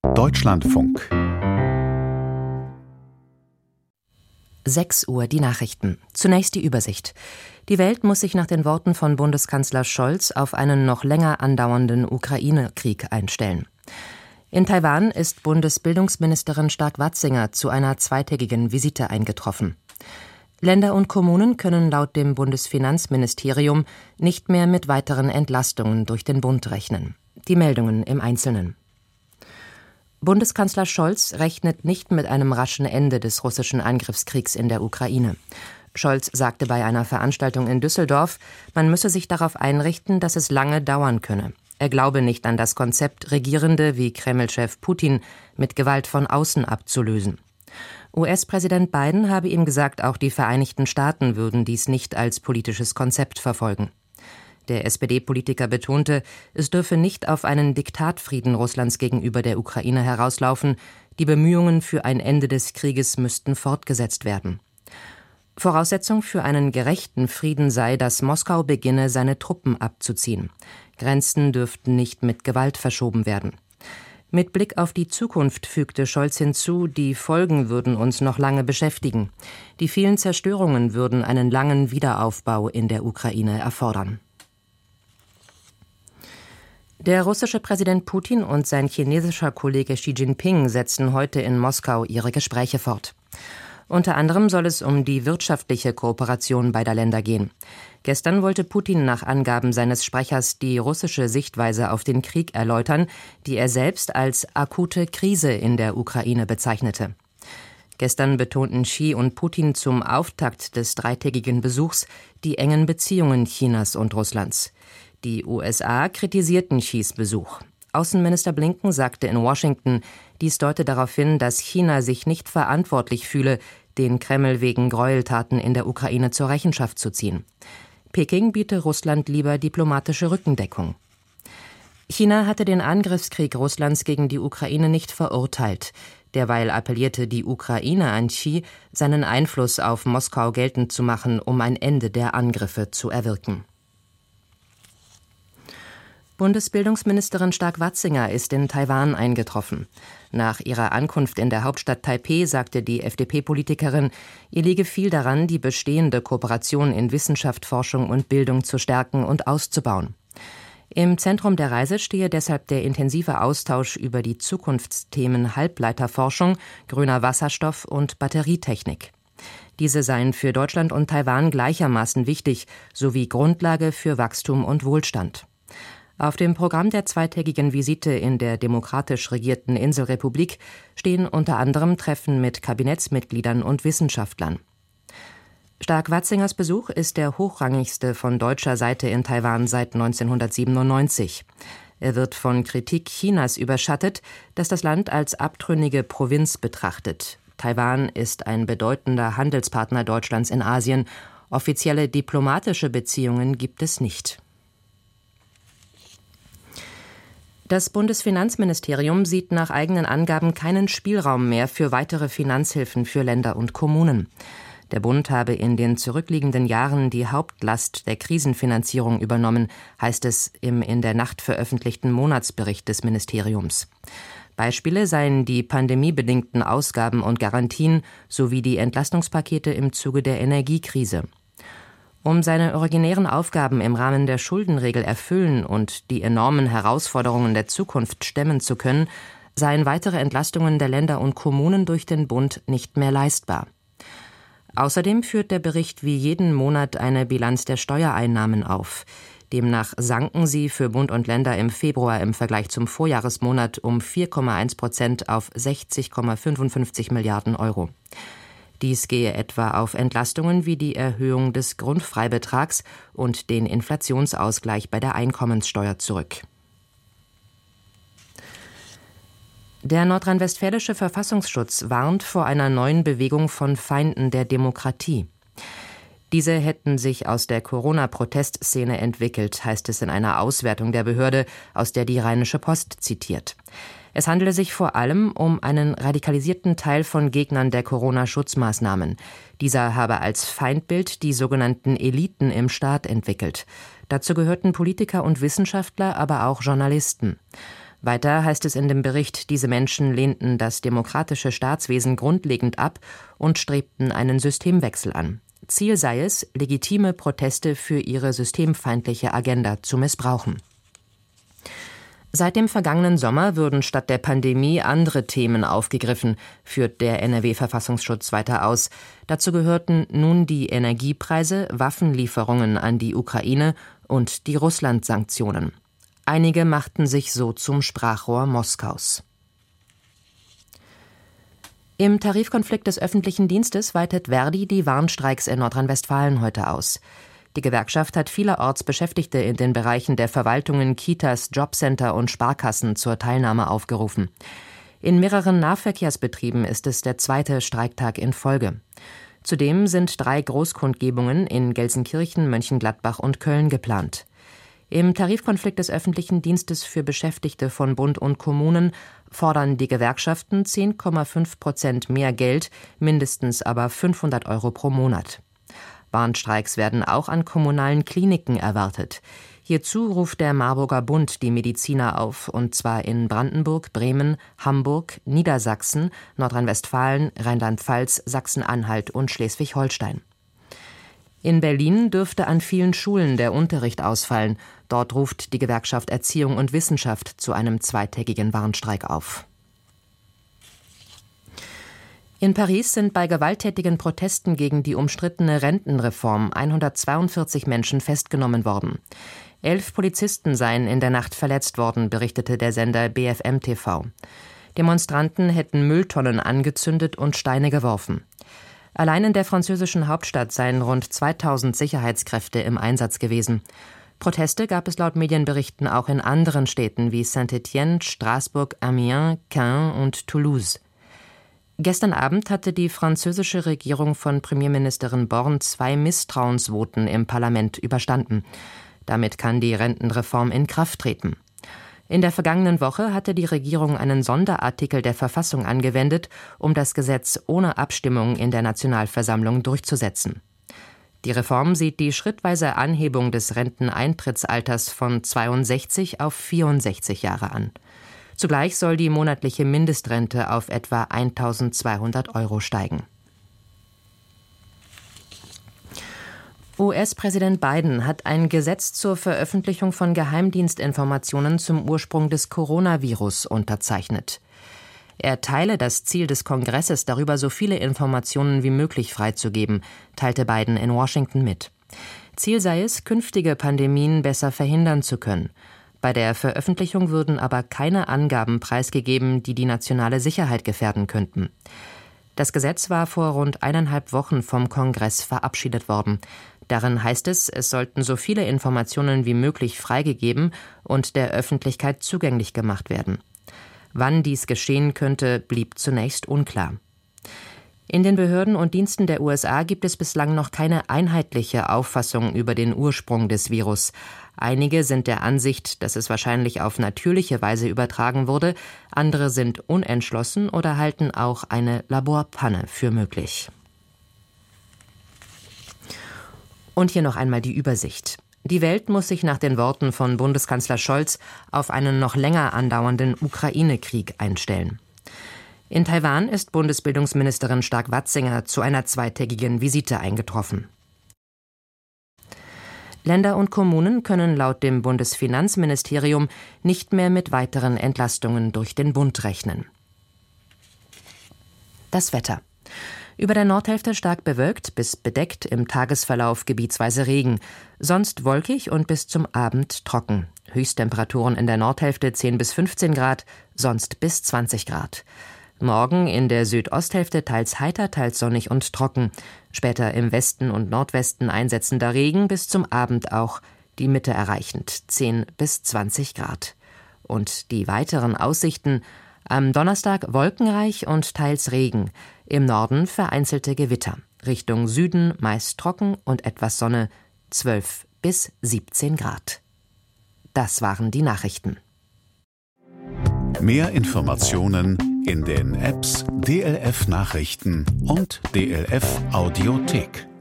Deutschlandfunk. 6 Uhr die Nachrichten. Zunächst die Übersicht. Die Welt muss sich nach den Worten von Bundeskanzler Scholz auf einen noch länger andauernden Ukraine-Krieg einstellen. In Taiwan ist Bundesbildungsministerin Stark-Watzinger zu einer zweitägigen Visite eingetroffen. Länder und Kommunen können laut dem Bundesfinanzministerium nicht mehr mit weiteren Entlastungen durch den Bund rechnen. Die Meldungen im Einzelnen. Bundeskanzler Scholz rechnet nicht mit einem raschen Ende des russischen Angriffskriegs in der Ukraine. Scholz sagte bei einer Veranstaltung in Düsseldorf, man müsse sich darauf einrichten, dass es lange dauern könne. Er glaube nicht an das Konzept, Regierende wie Kreml-Chef Putin mit Gewalt von außen abzulösen. US-Präsident Biden habe ihm gesagt, auch die Vereinigten Staaten würden dies nicht als politisches Konzept verfolgen. Der SPD-Politiker betonte, es dürfe nicht auf einen Diktatfrieden Russlands gegenüber der Ukraine herauslaufen, die Bemühungen für ein Ende des Krieges müssten fortgesetzt werden. Voraussetzung für einen gerechten Frieden sei, dass Moskau beginne, seine Truppen abzuziehen. Grenzen dürften nicht mit Gewalt verschoben werden. Mit Blick auf die Zukunft fügte Scholz hinzu, die Folgen würden uns noch lange beschäftigen. Die vielen Zerstörungen würden einen langen Wiederaufbau in der Ukraine erfordern. Der russische Präsident Putin und sein chinesischer Kollege Xi Jinping setzen heute in Moskau ihre Gespräche fort. Unter anderem soll es um die wirtschaftliche Kooperation beider Länder gehen. Gestern wollte Putin nach Angaben seines Sprechers die russische Sichtweise auf den Krieg erläutern, die er selbst als akute Krise in der Ukraine bezeichnete. Gestern betonten Xi und Putin zum Auftakt des dreitägigen Besuchs die engen Beziehungen Chinas und Russlands. Die USA kritisierten Xis Besuch. Außenminister Blinken sagte in Washington, dies deute darauf hin, dass China sich nicht verantwortlich fühle, den Kreml wegen Gräueltaten in der Ukraine zur Rechenschaft zu ziehen. Peking biete Russland lieber diplomatische Rückendeckung. China hatte den Angriffskrieg Russlands gegen die Ukraine nicht verurteilt. Derweil appellierte die Ukraine an Xi, seinen Einfluss auf Moskau geltend zu machen, um ein Ende der Angriffe zu erwirken. Bundesbildungsministerin Stark-Watzinger ist in Taiwan eingetroffen. Nach ihrer Ankunft in der Hauptstadt Taipeh sagte die FDP-Politikerin, ihr liege viel daran, die bestehende Kooperation in Wissenschaft, Forschung und Bildung zu stärken und auszubauen. Im Zentrum der Reise stehe deshalb der intensive Austausch über die Zukunftsthemen Halbleiterforschung, grüner Wasserstoff und Batterietechnik. Diese seien für Deutschland und Taiwan gleichermaßen wichtig, sowie Grundlage für Wachstum und Wohlstand. Auf dem Programm der zweitägigen Visite in der demokratisch regierten Inselrepublik stehen unter anderem Treffen mit Kabinettsmitgliedern und Wissenschaftlern. Stark-Watzingers Besuch ist der hochrangigste von deutscher Seite in Taiwan seit 1997. Er wird von Kritik Chinas überschattet, das das Land als abtrünnige Provinz betrachtet. Taiwan ist ein bedeutender Handelspartner Deutschlands in Asien. Offizielle diplomatische Beziehungen gibt es nicht. Das Bundesfinanzministerium sieht nach eigenen Angaben keinen Spielraum mehr für weitere Finanzhilfen für Länder und Kommunen. Der Bund habe in den zurückliegenden Jahren die Hauptlast der Krisenfinanzierung übernommen, heißt es im in der Nacht veröffentlichten Monatsbericht des Ministeriums. Beispiele seien die pandemiebedingten Ausgaben und Garantien sowie die Entlastungspakete im Zuge der Energiekrise. Um seine originären Aufgaben im Rahmen der Schuldenregel erfüllen und die enormen Herausforderungen der Zukunft stemmen zu können, seien weitere Entlastungen der Länder und Kommunen durch den Bund nicht mehr leistbar. Außerdem führt der Bericht wie jeden Monat eine Bilanz der Steuereinnahmen auf. Demnach sanken sie für Bund und Länder im Februar im Vergleich zum Vorjahresmonat um 4,1% auf 60,55 Milliarden Euro. Dies gehe etwa auf Entlastungen wie die Erhöhung des Grundfreibetrags und den Inflationsausgleich bei der Einkommenssteuer zurück. Der nordrhein-westfälische Verfassungsschutz warnt vor einer neuen Bewegung von Feinden der Demokratie. Diese hätten sich aus der Corona-Protestszene entwickelt, heißt es in einer Auswertung der Behörde, aus der die Rheinische Post zitiert. Es handele sich vor allem um einen radikalisierten Teil von Gegnern der Corona-Schutzmaßnahmen. Dieser habe als Feindbild die sogenannten Eliten im Staat entwickelt. Dazu gehörten Politiker und Wissenschaftler, aber auch Journalisten. Weiter heißt es in dem Bericht, diese Menschen lehnten das demokratische Staatswesen grundlegend ab und strebten einen Systemwechsel an. Ziel sei es, legitime Proteste für ihre systemfeindliche Agenda zu missbrauchen. Seit dem vergangenen Sommer würden statt der Pandemie andere Themen aufgegriffen, führt der NRW-Verfassungsschutz weiter aus. Dazu gehörten nun die Energiepreise, Waffenlieferungen an die Ukraine und die Russland-Sanktionen. Einige machten sich so zum Sprachrohr Moskaus. Im Tarifkonflikt des öffentlichen Dienstes weitet Verdi die Warnstreiks in Nordrhein-Westfalen heute aus. Die Gewerkschaft hat vielerorts Beschäftigte in den Bereichen der Verwaltungen, Kitas, Jobcenter und Sparkassen zur Teilnahme aufgerufen. In mehreren Nahverkehrsbetrieben ist es der zweite Streiktag in Folge. Zudem sind 3 Großkundgebungen in Gelsenkirchen, Mönchengladbach und Köln geplant. Im Tarifkonflikt des öffentlichen Dienstes für Beschäftigte von Bund und Kommunen fordern die Gewerkschaften 10,5% mehr Geld, mindestens aber 500 € pro Monat. Warnstreiks werden auch an kommunalen Kliniken erwartet. Hierzu ruft der Marburger Bund die Mediziner auf, und zwar in Brandenburg, Bremen, Hamburg, Niedersachsen, Nordrhein-Westfalen, Rheinland-Pfalz, Sachsen-Anhalt und Schleswig-Holstein. In Berlin dürfte an vielen Schulen der Unterricht ausfallen. Dort ruft die Gewerkschaft Erziehung und Wissenschaft zu einem zweitägigen Warnstreik auf. In Paris sind bei gewalttätigen Protesten gegen die umstrittene Rentenreform 142 Menschen festgenommen worden. 11 Polizisten seien in der Nacht verletzt worden, berichtete der Sender BFM TV. Demonstranten hätten Mülltonnen angezündet und Steine geworfen. Allein in der französischen Hauptstadt seien rund 2000 Sicherheitskräfte im Einsatz gewesen. Proteste gab es laut Medienberichten auch in anderen Städten wie Saint-Étienne, Straßburg, Amiens, Caen und Toulouse. Gestern Abend hatte die französische Regierung von Premierministerin Borne 2 Misstrauensvoten im Parlament überstanden. Damit kann die Rentenreform in Kraft treten. In der vergangenen Woche hatte die Regierung einen Sonderartikel der Verfassung angewendet, um das Gesetz ohne Abstimmung in der Nationalversammlung durchzusetzen. Die Reform sieht die schrittweise Anhebung des Renteneintrittsalters von 62 auf 64 Jahre an. Zugleich soll die monatliche Mindestrente auf etwa 1.200 € steigen. US-Präsident Biden hat ein Gesetz zur Veröffentlichung von Geheimdienstinformationen zum Ursprung des Coronavirus unterzeichnet. Er teile das Ziel des Kongresses, darüber so viele Informationen wie möglich freizugeben, teilte Biden in Washington mit. Ziel sei es, künftige Pandemien besser verhindern zu können. Bei der Veröffentlichung würden aber keine Angaben preisgegeben, die die nationale Sicherheit gefährden könnten. Das Gesetz war vor rund 1,5 Wochen vom Kongress verabschiedet worden. Darin heißt es, es sollten so viele Informationen wie möglich freigegeben und der Öffentlichkeit zugänglich gemacht werden. Wann dies geschehen könnte, blieb zunächst unklar. In den Behörden und Diensten der USA gibt es bislang noch keine einheitliche Auffassung über den Ursprung des Virus. Einige sind der Ansicht, dass es wahrscheinlich auf natürliche Weise übertragen wurde, andere sind unentschlossen oder halten auch eine Laborpanne für möglich. Und hier noch einmal die Übersicht. Die Welt muss sich nach den Worten von Bundeskanzler Scholz auf einen noch länger andauernden Ukraine-Krieg einstellen. In Taiwan ist Bundesbildungsministerin Stark-Watzinger zu einer zweitägigen Visite eingetroffen. Länder und Kommunen können laut dem Bundesfinanzministerium nicht mehr mit weiteren Entlastungen durch den Bund rechnen. Das Wetter. Über der Nordhälfte stark bewölkt bis bedeckt, im Tagesverlauf gebietsweise Regen. Sonst wolkig und bis zum Abend trocken. Höchsttemperaturen in der Nordhälfte 10 bis 15 Grad, sonst bis 20 Grad. Morgen in der Südosthälfte teils heiter, teils sonnig und trocken. Später im Westen und Nordwesten einsetzender Regen, bis zum Abend auch die Mitte erreichend, 10 bis 20 Grad. Und die weiteren Aussichten: am Donnerstag wolkenreich und teils Regen. Im Norden vereinzelte Gewitter. Richtung Süden meist trocken und etwas Sonne, 12 bis 17 Grad. Das waren die Nachrichten. Mehr Informationen in den Apps DLF Nachrichten und DLF Audiothek.